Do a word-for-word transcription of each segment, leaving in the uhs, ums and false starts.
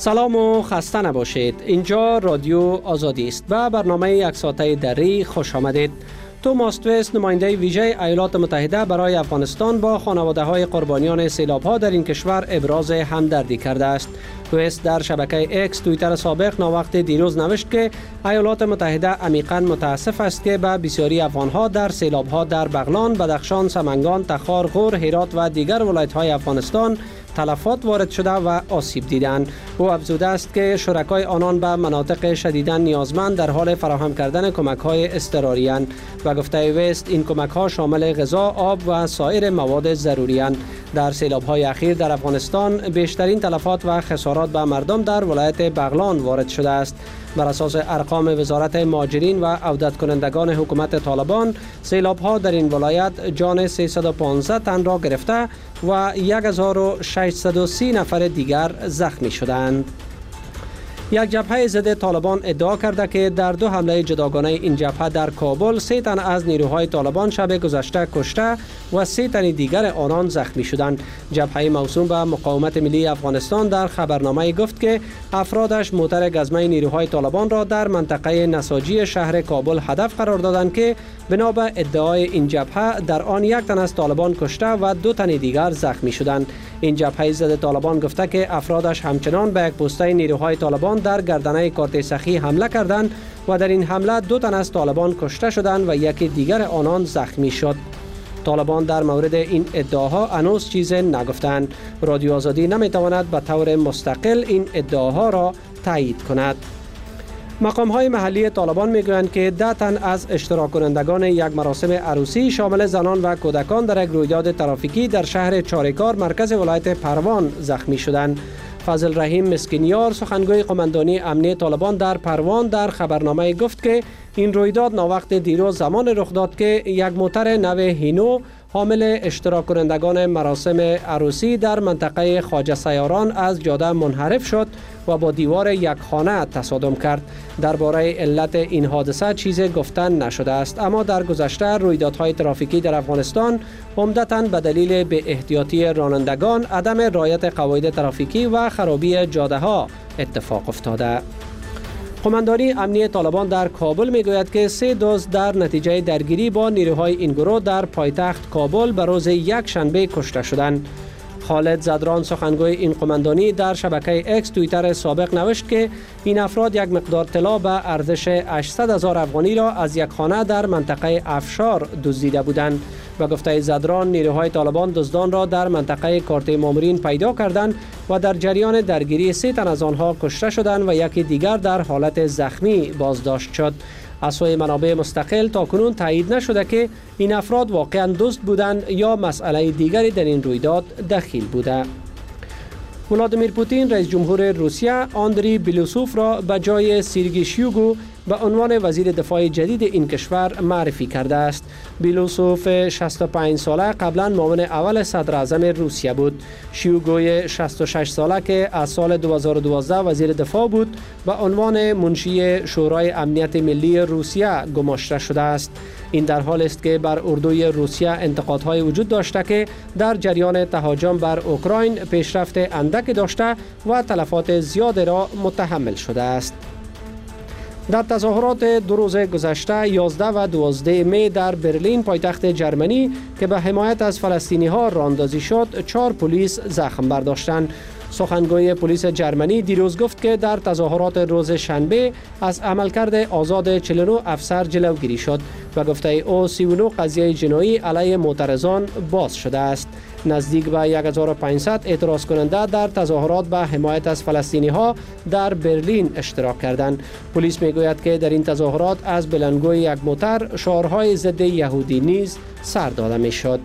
سلام و خسته نباشید. اینجا رادیو آزادی است و برنامه یک ساعته دری خوش آمدید. توماس تویست، نماینده ویژه ایالات متحده برای افغانستان، با خانواده‌های قربانیان سیلاب‌ها در این کشور ابراز همدردی کرده است. تویست در شبکه اکس توییتر سابق ناوقت دیروز نوشت که ایالات متحده عمیقاً متاسف است که به بسیاری افغان‌ها در سیلاب‌ها در بغلان، بدخشان، سمنگان، تخار، غور، هرات و دیگر ولایت‌های افغانستان تلفات وارد شده و آسیب دیدند. او افزوده است که شرکای آنان به مناطق شدیداً نیازمند در حال فراهم کردن کمک‌های اضطراری اند و گفته ویست این کمک‌ها شامل غذا، آب و سایر مواد ضروری اند. در سیلاب‌های اخیر در افغانستان بیشترین تلفات و خسارات به مردم در ولایت بغلان وارد شده است. بر اساس ارقام وزارت مهاجرین و عودت کنندگان حکومت طالبان، سیلاب‌ها در این ولایت جان سیصد و پانزده تن را گرفته و هزار و ششصد و سی نفر دیگر زخمی شدند. یک جبهه ضد طالبان ادعا کرده که در دو حمله جداگانه این جبهه در کابل سه تن از نیروهای طالبان شب گذشته کشته و سه تن دیگر آنان زخمی شدند. جبهه موسوم به مقاومت ملی افغانستان در خبرنامه گفت که افرادش موتر گزمه نیروهای طالبان را در منطقه نساجی شهر کابل هدف قرار دادند که بنا به ادعای این جبهه در آن یک تن از طالبان کشته و دو تن دیگر زخمی شدند. این جبهه ضد طالبان گفته که افرادش همچنان به یک پسته نیروهای طالبان در گردنه کارت سخی حمله کردند و در این حمله دو تن از طالبان کشته شدند و یکی دیگر آنان زخمی شد. طالبان در مورد این ادعاها هنوز چیزی نگفتند. رادیو آزادی نمیتواند به طور مستقل این ادعاها را تایید کند. مقام‌های محلی طالبان میگویند که ده تن از اشتراک کنندگان یک مراسم عروسی شامل زنان و کودکان در یک رویداد ترافیکی در شهر چاریکار مرکز ولایت پروان زخمی شدند. فضل رحیم مسکینیار، سخنگوی قماندانی امنی طالبان در پروان، در خبرنامه گفت که این رویداد ناوقت دیروز زمان رخ داد که یک موتر نو هینو حامل اشتراک کنندگان مراسم عروسی در منطقه خواجه سیاران از جاده منحرف شد و با دیوار یک خانه تصادم کرد. درباره علت این حادثه چیزی گفتن نشده است، اما در گذشته رویدادهای ترافیکی در افغانستان عمدتاً به دلیل بی احتیاطی رانندگان، عدم رعایت قواعد ترافیکی و خرابی جاده ها اتفاق افتاده. قماندانی امنی طالبان در کابل میگوید که سه دوست در نتیجه درگیری با نیروهای این گروه در پایتخت کابل به روز یک شنبه کشته شدند. خالد زدران، سخنگوی این قماندانی، در شبکه اکس توییتر سابق نوشت که این افراد یک مقدار طلا به ارزش هشتصد هزار افغانی را از یک خانه در منطقه افشار دزدیده بودند. و گفته زدران، نیروهای طالبان دزدان را در منطقه کارت مامورین پیدا کردند و در جریان درگیری سه تن از آنها کشته شدند و یکی دیگر در حالت زخمی بازداشت شد. از سوی منابع مستقل تاکنون تایید نشده که این افراد واقعا دزد بودند یا مسئله دیگری در این رویداد دخیل بوده. ولادیمیر پوتین، رئیس جمهور روسیه، آندری بیلوسوف را به جای سیرگی شویگو به عنوان وزیر دفاع جدید این کشور معرفی کرده است. بیلوسوف شصت و پنج ساله قبلا معاون اول صدر اعظم روسیه بود. شویگوی شصت و شش ساله که از سال دو هزار و دوازده وزیر دفاع بود، به عنوان منشی شورای امنیت ملی روسیه گماشته شده است. این در حال است که بر اردوی روسیه انتقادهای وجود داشته که در جریان تهاجم بر اوکراین پیشرفت اندک داشته و تلفات زیاد را متحمل شده است. در تظاهرات دو روز گذشته یازده و دوازده می در برلین، پایتخت جرمنی، که به حمایت از فلسطینی ها راندازی شد، چهار پلیس زخم برداشتند. سخنگوی پلیس جرمنی دیروز گفت که در تظاهرات روز شنبه از عملکرد آزاد چهل و نه افسر جلوگیری شد و گفته او سی و نه قضیه جنایی علیه معترضان باز شده است. نزدیک به هزار و پانصد اعتراض کننده در تظاهرات به حمایت از فلسطینی ها در برلین اشتراک کردند. پلیس میگوید که در این تظاهرات از بلندگوی یک موتر شعارهای ضد یهودی نیز سر داده میشد.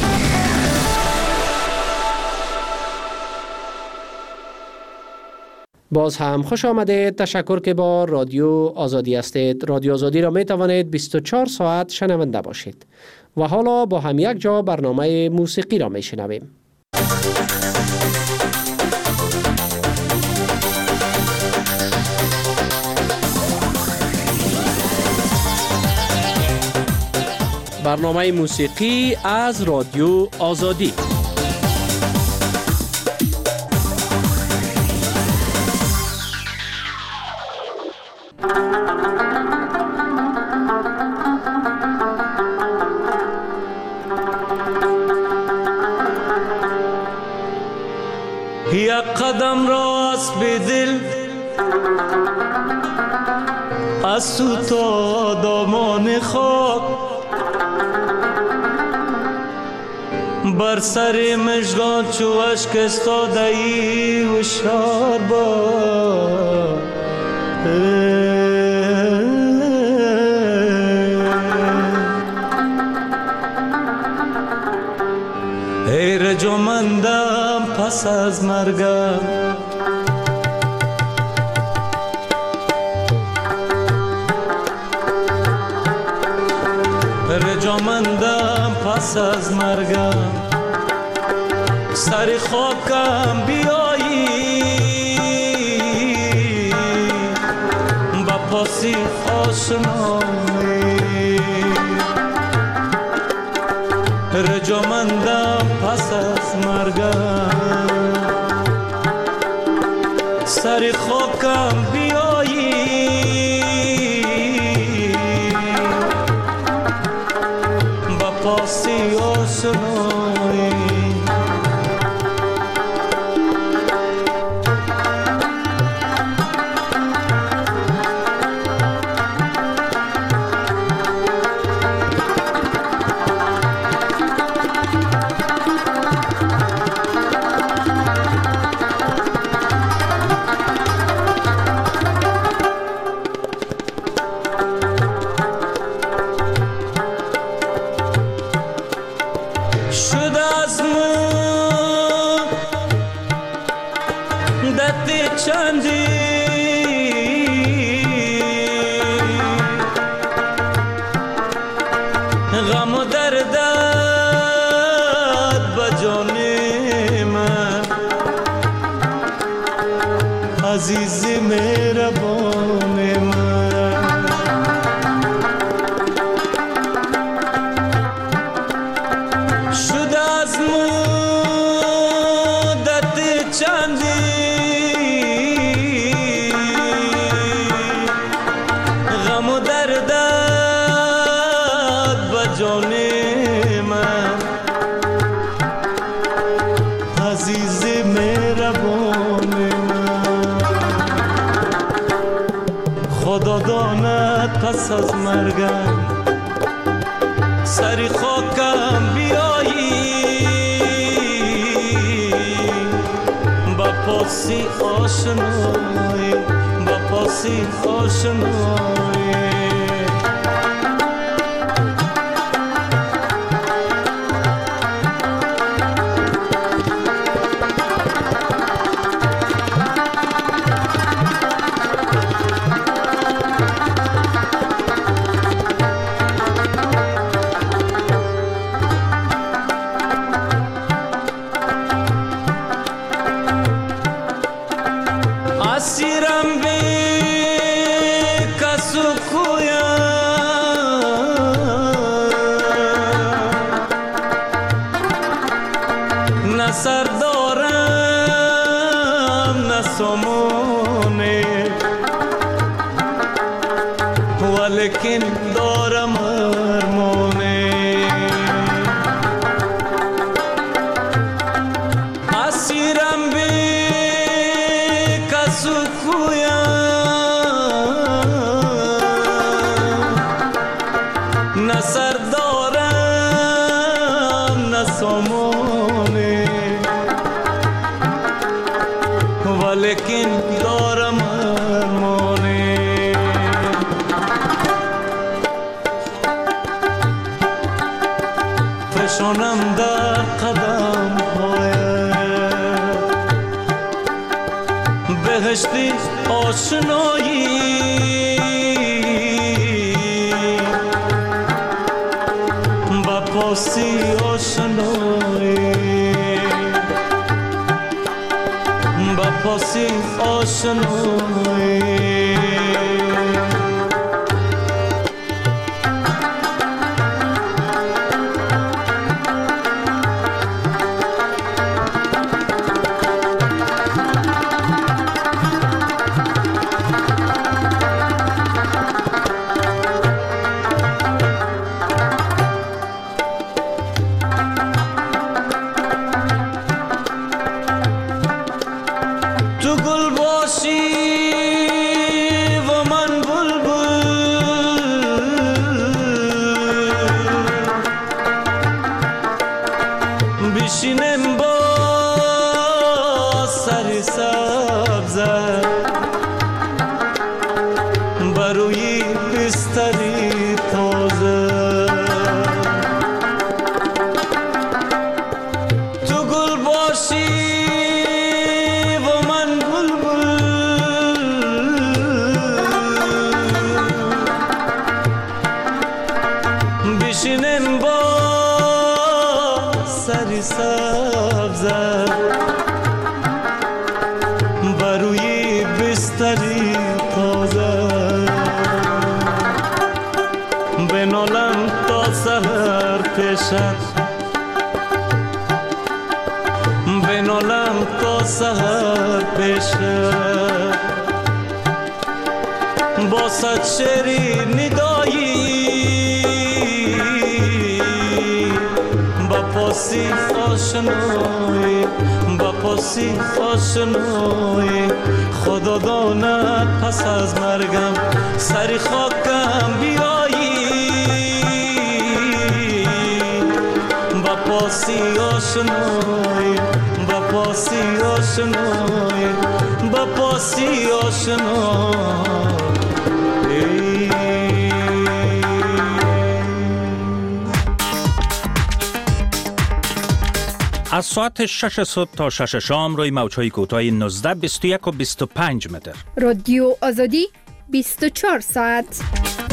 باز هم خوش آمدید. تشکر که با رادیو آزادی هستید. رادیو آزادی را می توانید بیست و چهار ساعت شنونده باشید. و حالا با هم یک جا برنامه موسیقی را می شنویم. برنامه موسیقی از رادیو آزادی. قدم را از به دل از تو تا دامان خاک بر سر مژگان چو اشک استاده ای هوشیار باش. ای رجامندم پس از مرگم رجامندم پس از مرگم سر خاکم بیایی با پاسی آشنایی رجامندم پس از مرگم سر خاکم بیایی با پاسی آشنایی چندی غم و دردت بجان من عزیز مهربان من شد از مدت چندی جان من عزیز مهربان من خدا داند پس از مرگم سر خاکم بیایی با پاسی آشنایی با پاسی آشنایی اسیرم به کسو کویم نه سر دارم نه سامانه ولیکن دارم ارمانه اسیرم به کسو کویم نه سر دارم نه سامانه ولیکن دارم ارمانه فشانم در قدم بهشتی آشنایی با پاسی آشنایی با پاسی آشنایی باشد بنالم تا سحر بشد با صد شعری ندایی با پاسی آشنایی با پاسی آشنایی خدا داند پس از مرگم سری خاکم بیایی با پاسی آشنایی با پاسی آشنایی با پاسی آشنایی. از ساعت شش صبح تا شش شام روی موج‌های کوتاه نوزده، بیست و یک و بیست و پنج متر. رادیو آزادی بیست و چهار ساعت.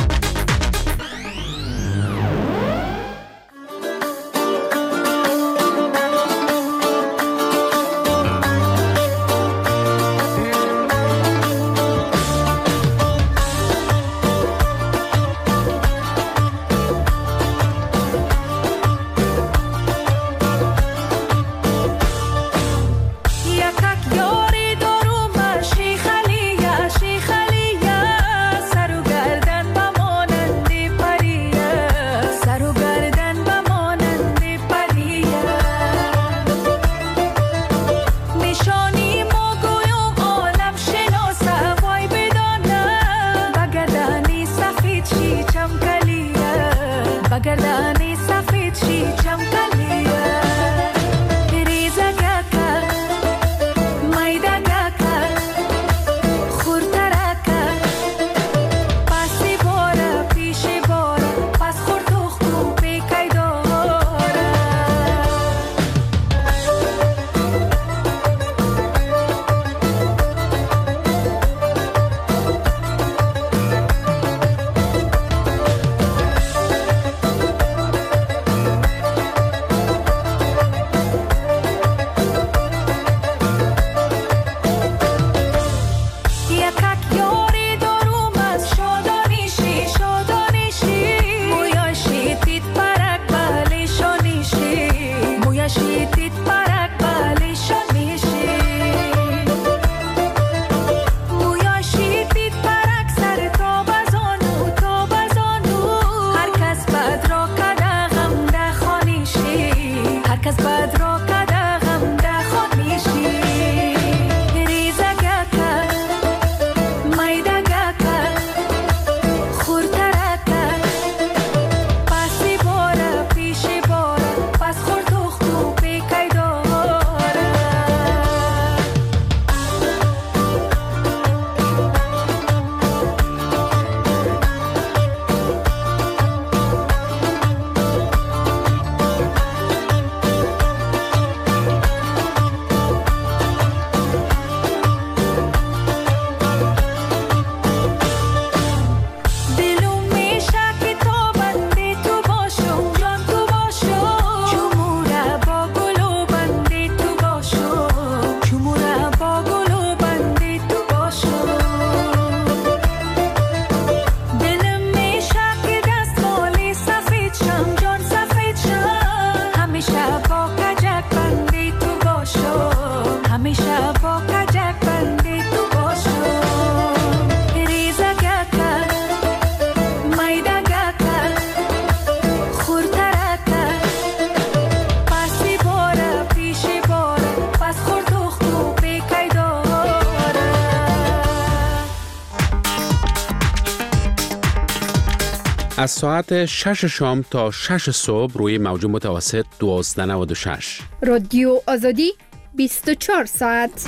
از ساعت شش شام تا شش صبح روی موج متوسط دوازده و نود و شش. رادیو آزادی بیست و چهار ساعت.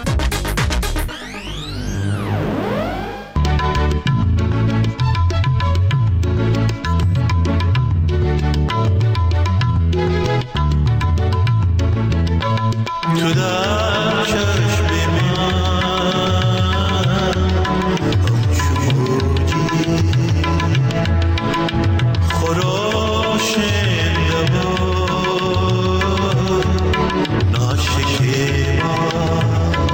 تو در چشم من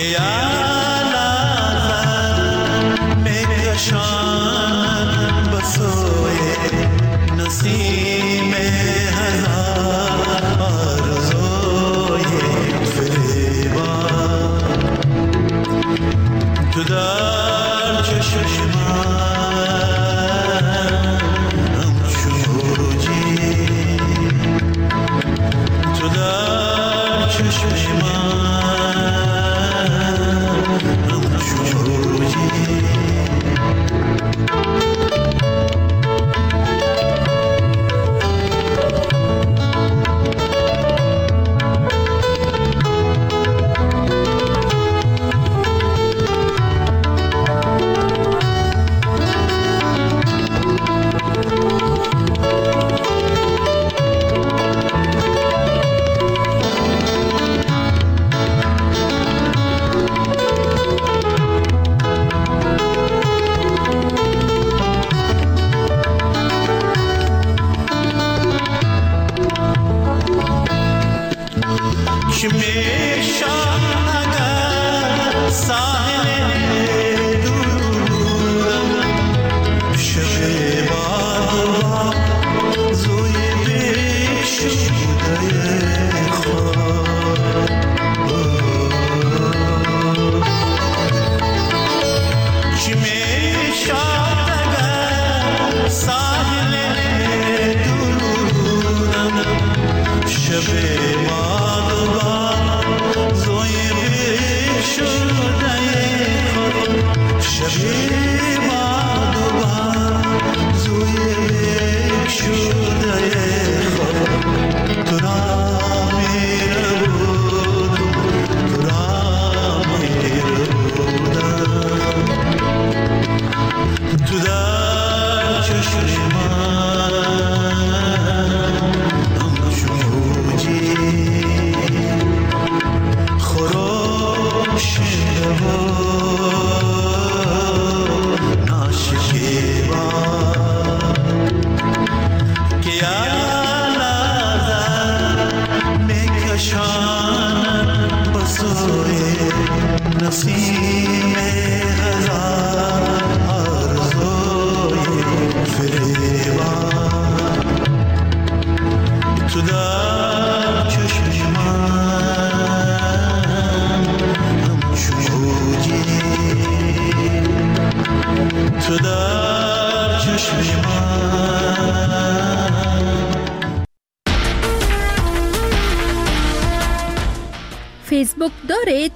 فیسبوک دارید؟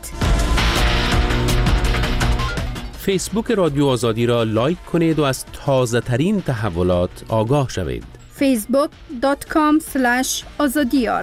فیسبوک رادیو آزادی را لایک کنید و از تازه ترین تحولات آگاه شوید. فیسبوک دات کام اسلش آزادیار.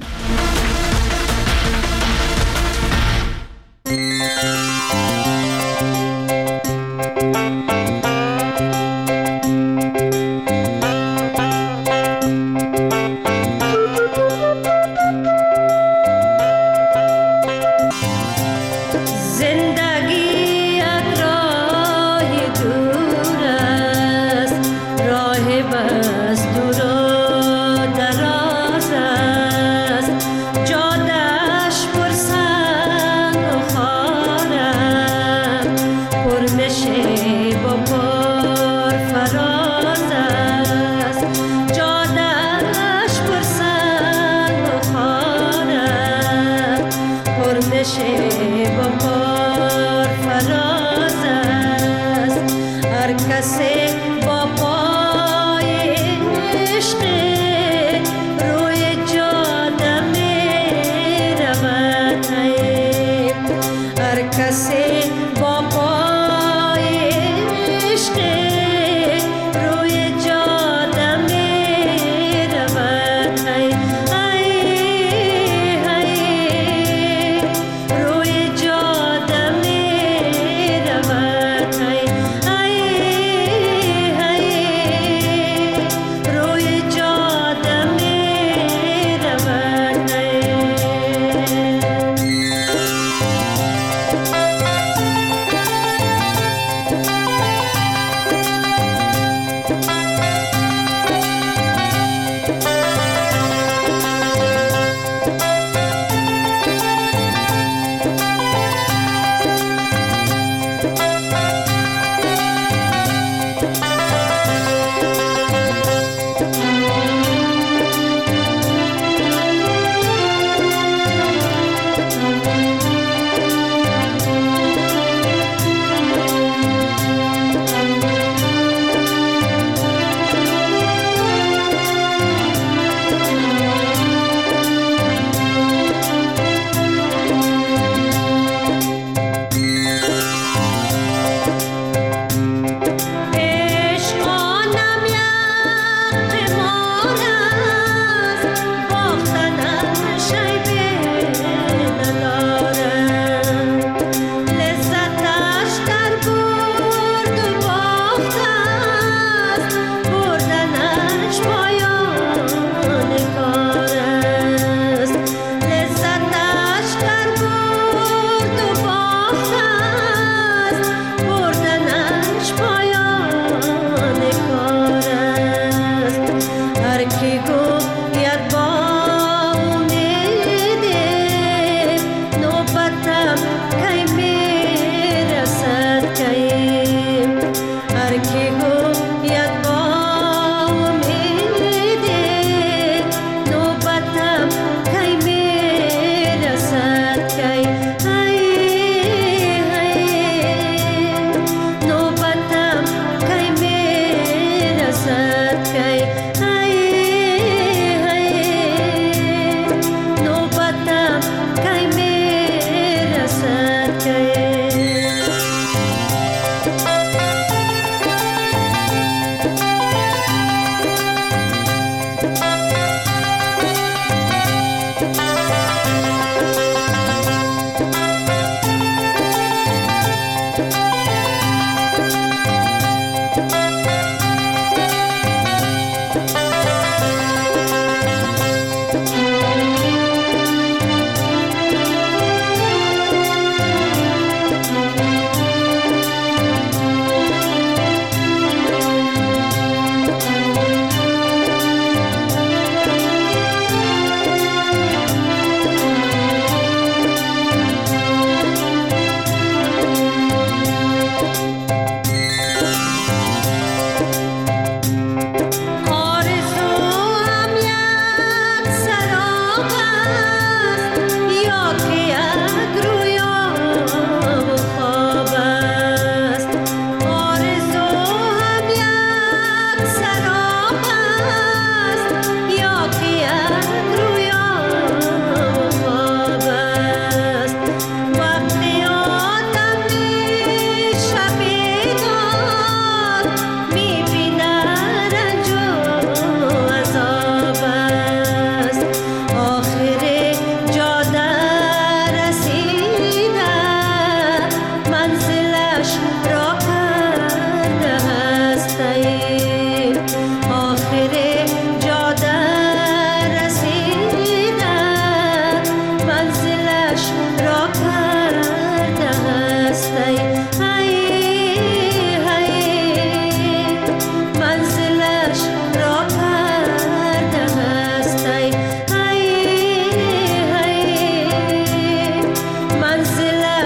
Hey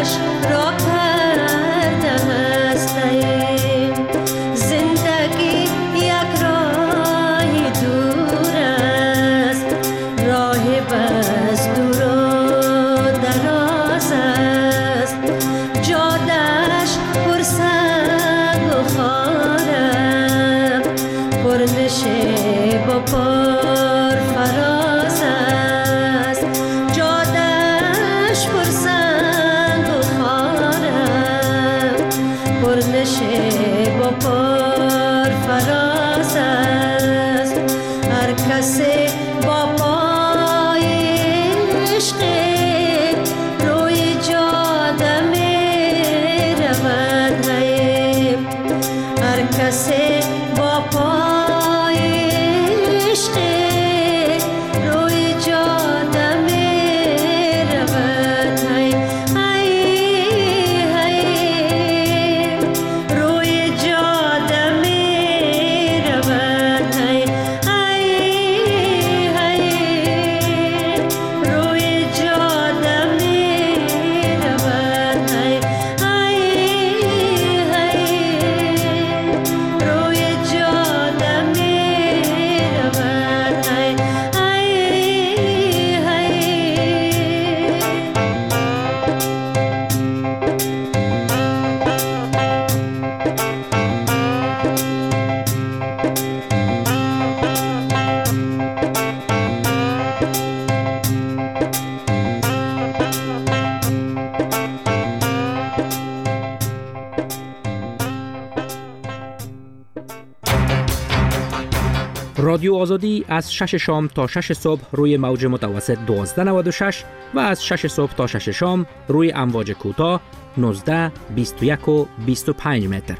رادیو آزادی از شش شام تا شش صبح روی موج متوسط دوازده نود و شش و از شش صبح تا شش شام روی امواج کوتاه نوزده، بیست و یک و بیست و پنج متر.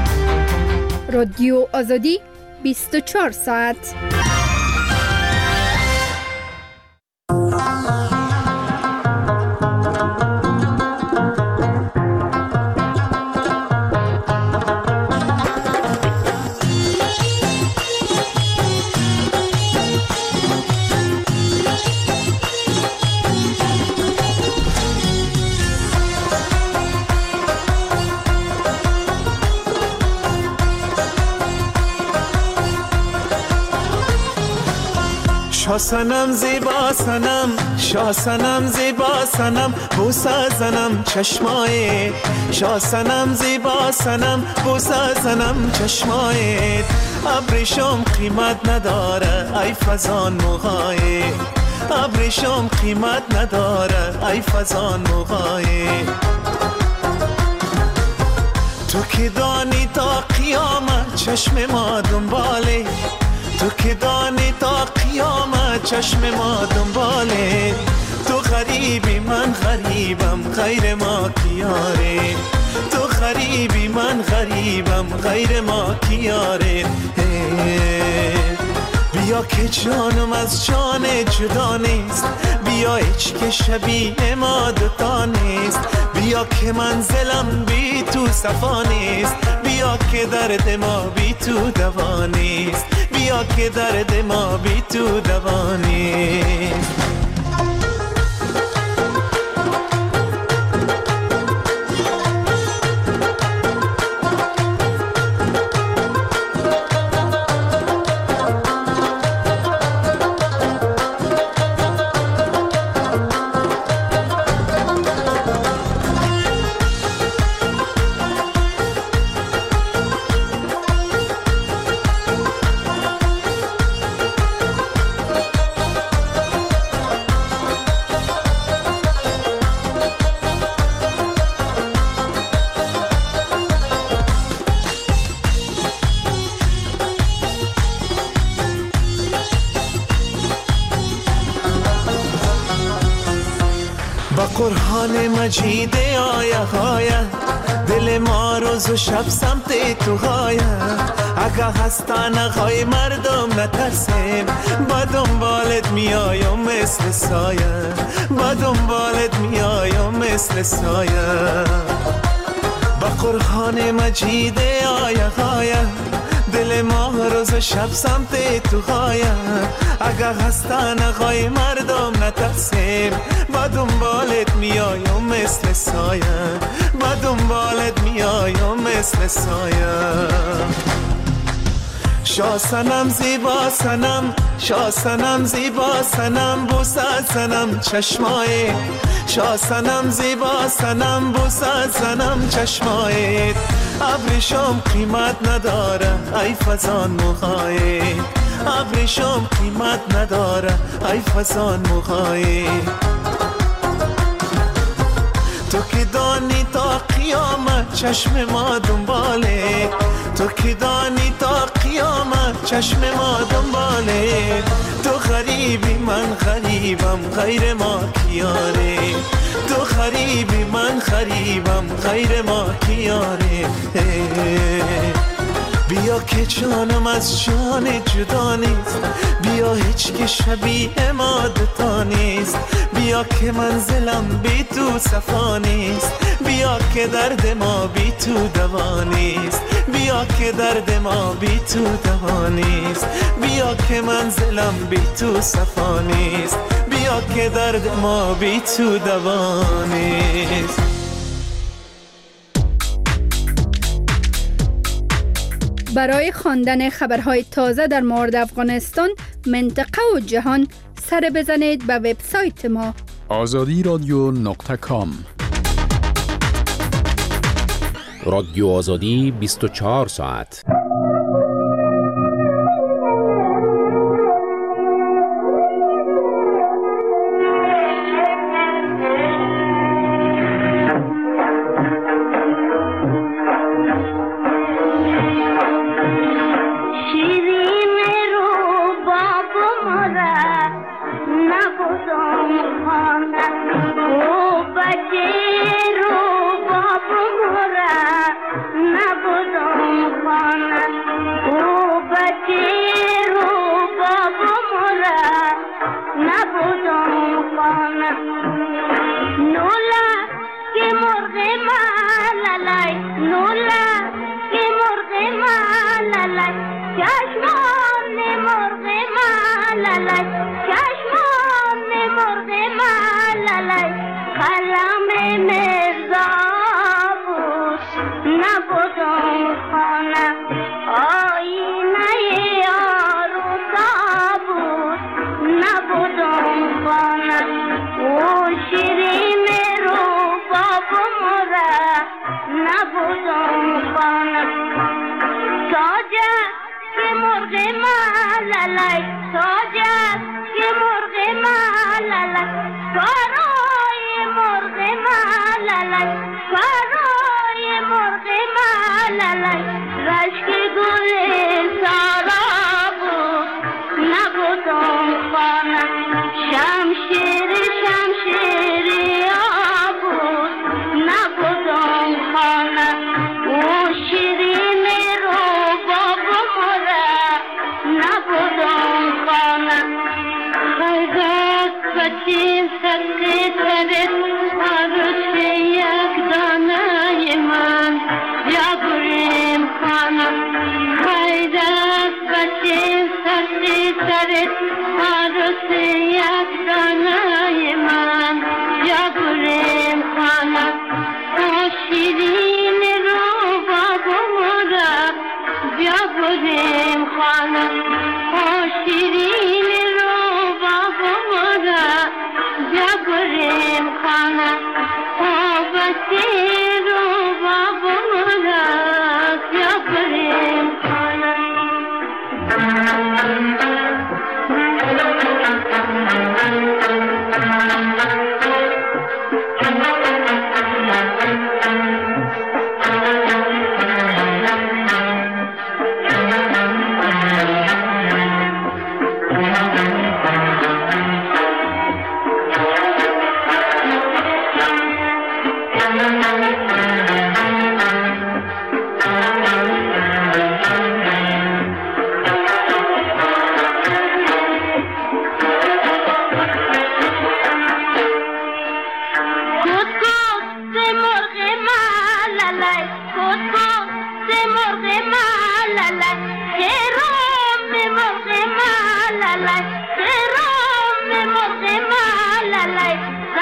رادیو آزادی بیست و چهار ساعت. شاه سنم زیبا سنم، شاه سنم زیبا سنم، بوسه زنم چشمایت. شاه سنم زیبا سنم، بوسه زنم چشمایت. ابریشم قیمت نداره ای فزان موهایت، ابریشم قیمت نداره ای فزان موهایت. تو که دانی تا قیامت چشم ما دنباله، تو که دانی تا قیامت چشم ما دنباله. تو غریبی من غریبم غیر ما کیاره، تو غریبی من غریبم غیر ما کیاره. بیا که جانم از جان جدا نیست، بیا هیچ که شبیه ما دوتا نیست. بیا که منزلم بی تو صفا نیست، بیا که درد ما بی تو دوا نیست، بیا که درد ما بی تو دوا نیست. قرآن مجید آیه های دل ما روز و شب سمت تو های. اگه هستن اقای مردم نترسیم، با دنبالت میایم مثل سایه، با دنبالت میایم مثل سایه. با قرآن مجید آیه های دل ماه روز شب سمت تو خوایم، اگر هستن غای مردم نترسیم، با دنبالت میایم مثل سایم، با دنبالت میایم مثل سایم. شاه سنم زیبا سنم، شاه سنم زیبا سنم، بوسه سنم چشمای، شاه سنم زیبا سنم، بوسه سنم چشمای. ابریشم قیمت نداره ای فزان موهای، ابریشم قیمت نداره ای فزان موهای. تو که دانی تا قیامت چشم ما دنباله، تو که دانی تا قیامت چشم ما دنباله. تو غریبی من غریبم غیر ما کیاره، تو غریبی من غریبم غیر ما کیاره. بیا که جانم از جان جدا نیست، بیا هیچ که شبیه ما دوتا نیست، بیا که منزلم بی تو صفا نیست، بیا که درد ما بی تو دوا نیست، بیا که درد ما بی تو دوا نیست، بیا که منزلم بی تو صفا نیست، بیا که درد ما بی تو دوا نیست. برای خواندن خبرهای تازه در مورد افغانستان، منطقه و جهان، سر بزنید به وبسایت ما آزادی رادیو نقطه کام. رادیو آزادی بیست و چهار ساعت. مرغ ملالای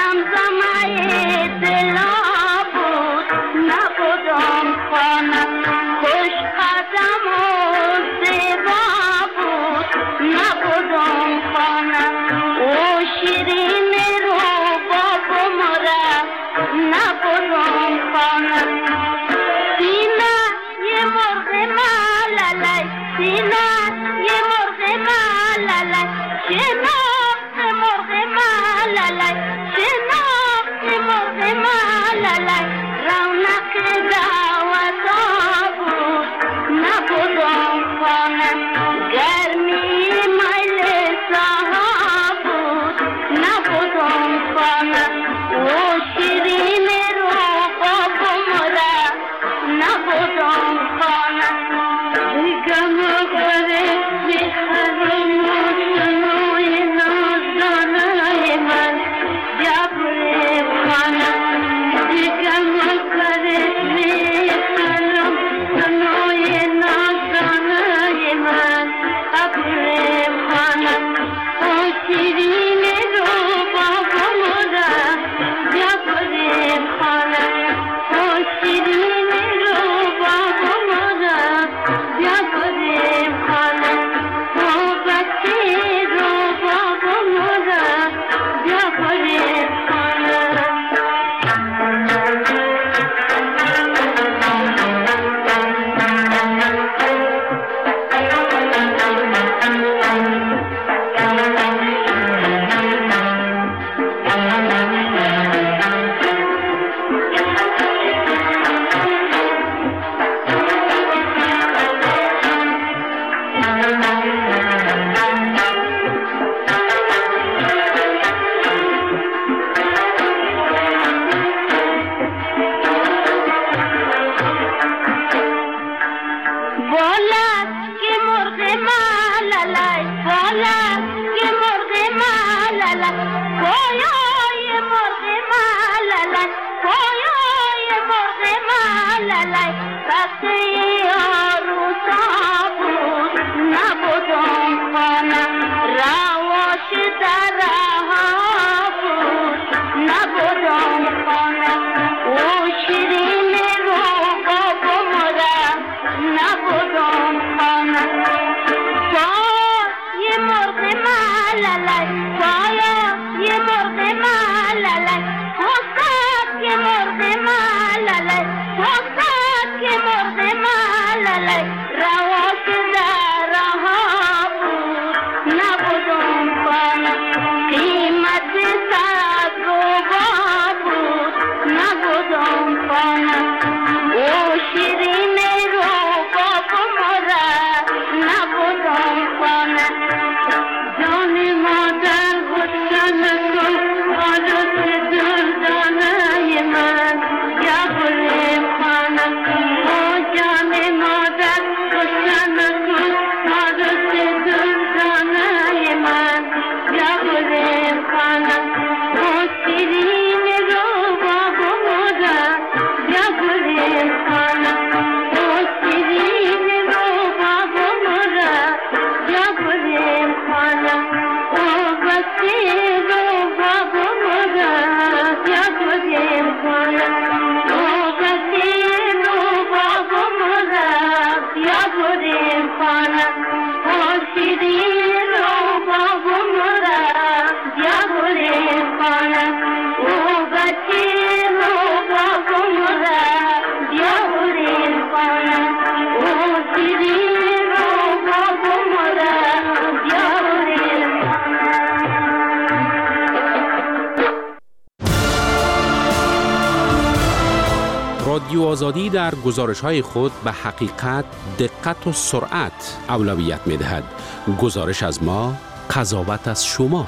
رادیو آزادی در گزارش‌های خود به حقیقت، دقت و سرعت اولویت می‌دهد. گزارش از ما، قضاوت از شما.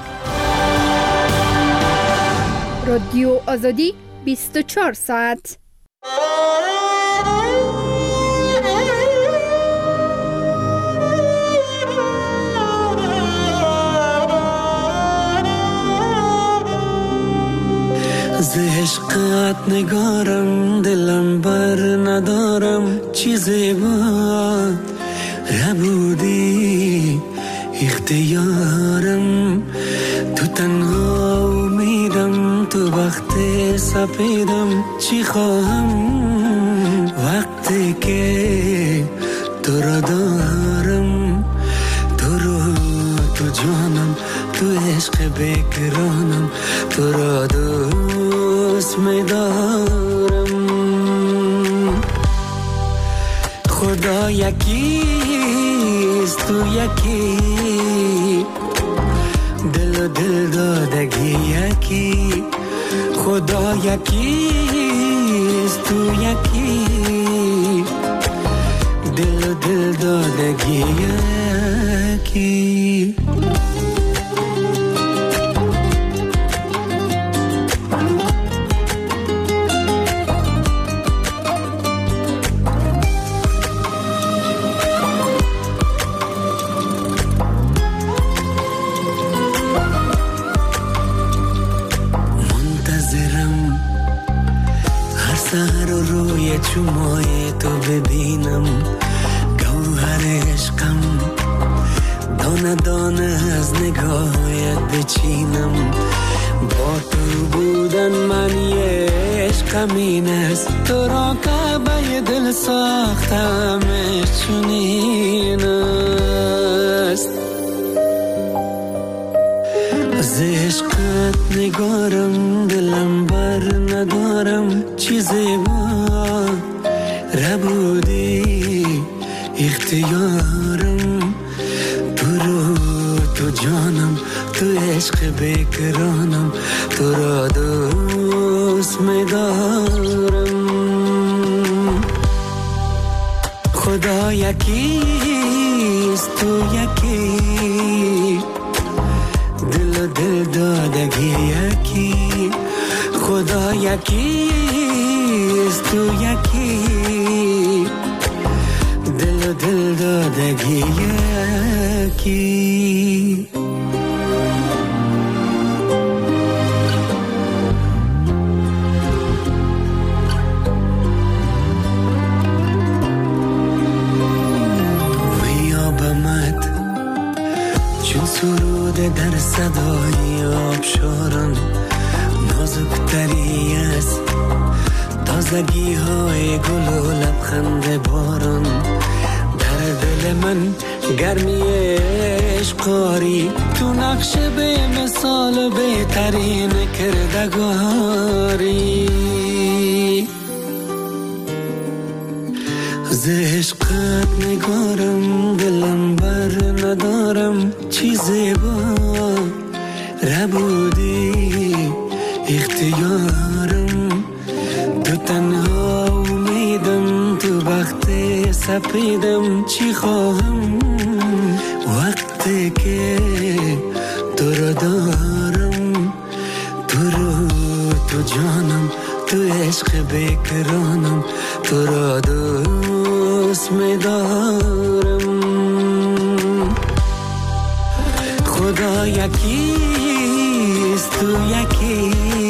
رادیو آزادی بیست و چهار ساعت. ز عشقت نگارم دلم بر ندارم چیزی بود نبودی اختیارم تو تنها میرم تو سپیدم چی خواهم وقتی که تو را دارم، تو رو تو جانم، تو عشق بکرانم، تو را دوست می‌دارم. خدا یکیست، تو یکی، دل و دل دادگی یکی. خدا یکیست، تو یکی، دل و دل دادگی یکی. سهر و روی چومای تو ببینم، گوهر عشقم دانه دانه از نگاهت بچینم. با تو بودن من یه عشقم این است، تو را کعبه دل ساختمش چنین است. از عشقت نگارم دلم بر ندارم، چیزی با ربودی اختیارم. تو رو تو جانم، تو عشق بکرانم، تو را دوست می‌دارم. خدا یکیست، تو یکی، دل و دل دادگی یکی. خدا یکیست، تو یکی، دل و دل دادگی یکی. ویابمت چون سرود در صدای آبشاران، نازکتری است تازگی های گل و لبخند باران. در دل من گرمی عشقاری، تو نقش به مثال بهترین کردگاری. از عشقت نگارم دلم بر ندارم، چیزی با ربودی اختیارم. تو تنها امیدم، تو وقت سپیدم چی خواهم وقتی که تو را دارم. تو رو تو جانم، تو عشق بکرانم، تو را دوست می‌دارم. خدا یکیست، تو یکی،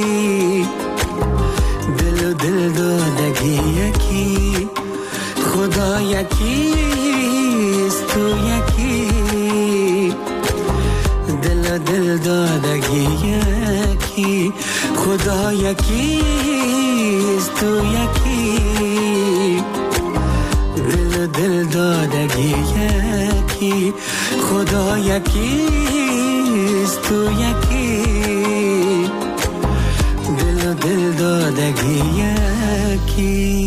دل و دل دادگی یکی. خدا یکیست، تو یکی، دل و دل دادگی یکی. خدا یکیست، تو یکی، دل و دل دادگی یکی. خدا یکیست، تو یکی، دل و دل دادگی یکی.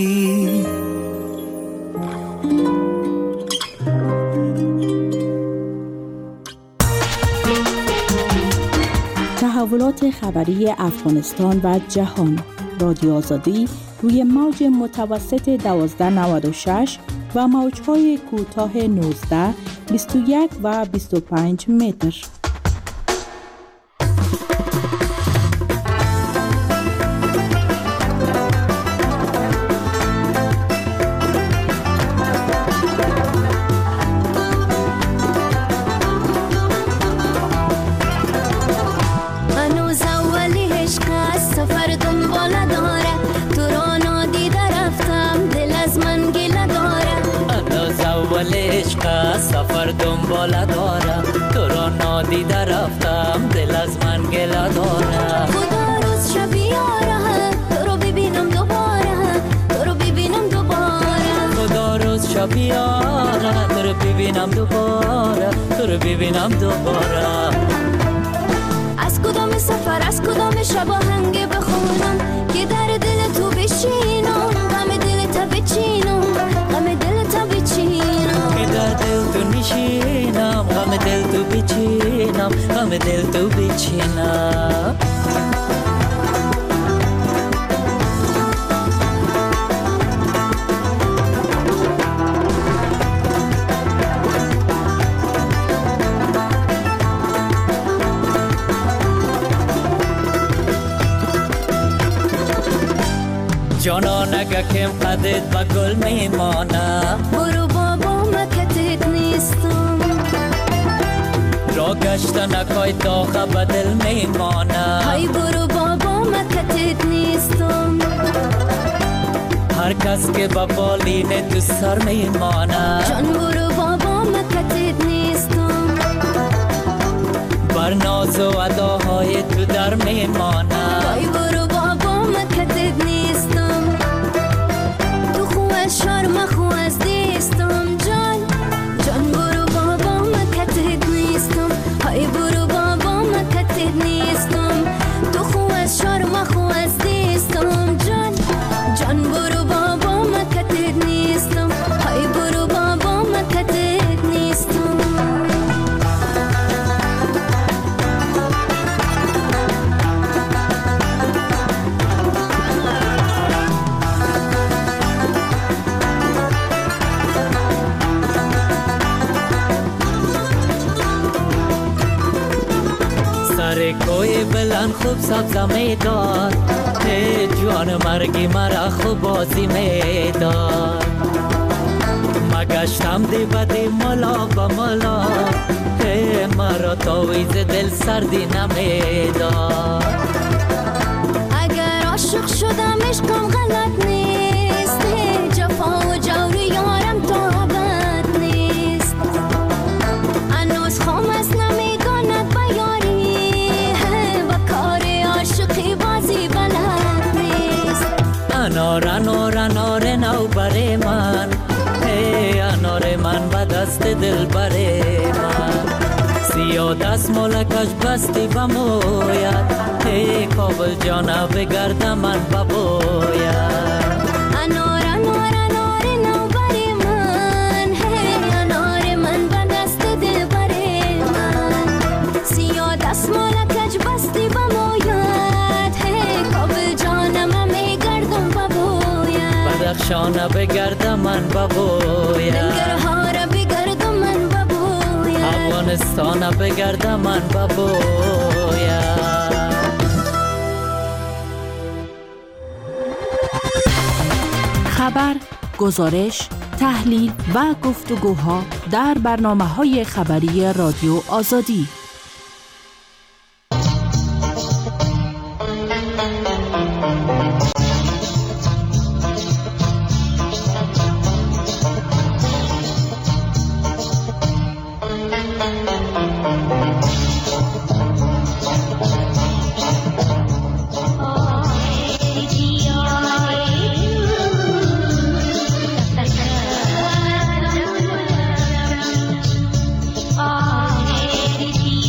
تحولات خبری افغانستان و جهان. رادیو آزادی روی موج متوسط دوازده نود و شش و موج‌های کوتاه نوزده، بیست و یک و بیست و پنج متر. سفر دنباله داره، تو را نادیده رفتم، دل از من گله داره. خدا روز شب یاره بیا بیاره تو رو ببینم دوباره تو رو ببینم دوباره از کدام سفر از کدام شب آهنگ بخونم که در دل تو بشینم غم دل تا بچینم غم دل تا بچینم که در دل تو نشینم غم دل تو بچینم غم دل تو بچینم جانان اگه کم قدت با گل میمانه برو بابا مکتت نیستم را گشتن اکای داغه به دل میمانه های برو بابا مکتت نیستم هر کس که با بالین تو سر میمانه جان برو بابا مکتت نیستم بر ناز و اداهای تو در میمانه های برو بابا مکتت نیستم شرم خو از دیستم جان جان برو بابا مکتت نیستم های برو بابا مکتت نیستم تو خو از شرم خو از دیستم جان جان برو بابا مکتت نیستم های برو بابا مکتت نیستم کوی بلند خوب سبزه میداد ای جوان مرگی مرا خوب بازی میداد مگشتم دی بدی ملا با ملا ای مرا تاویز دل سردی نمیداد اگر عاشق شدم عشقم غلط نیست جفا و جوری یارم تو عبد نیست انوز خام از نمیگاند بیاری بازی بلد نیست انار انار انار نو بره من ای انار من به دست دل بره من سیاه دست ملکش بستی بموید ای کابل جانا بگرد من ببوید انار انار انار نو بره من ای انار من به دست دل بره من سیاه دست ملکش بستی بموید بدخشانه بگردم من ببوید ننگرهار بگردم من ببوید افغانستان بگردم من ببوید خبر، گزارش، تحلیل و گفتگوها در برنامه‌های خبری رادیو آزادی. آه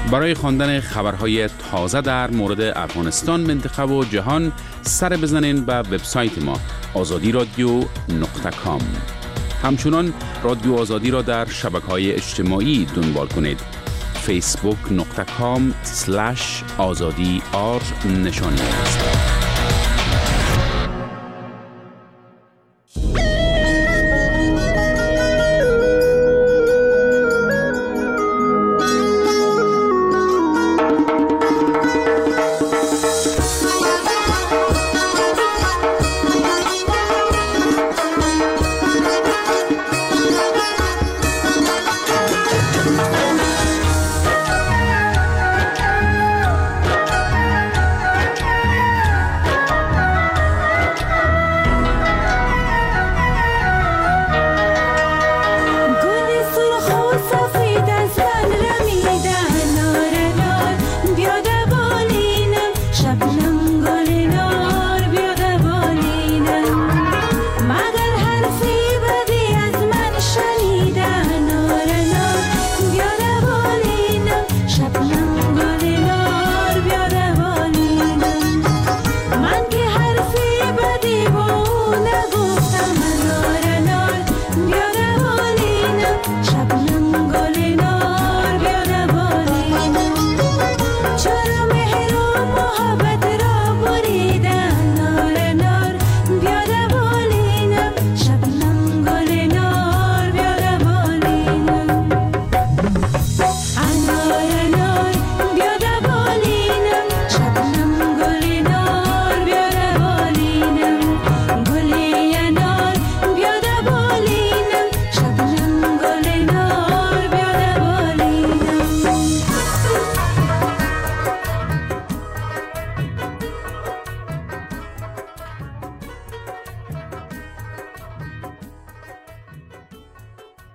برای خواندن خبرهای تازه در مورد افغانستان، منطقه و جهان سر بزنین به وبسایت ما آزادی رادیو نقطه کام. همچنان رادیو آزادی را در شبکه‌های اجتماعی دنبال کنید. فیسبوک نقطه کام سلش آزادی آر نشانی است.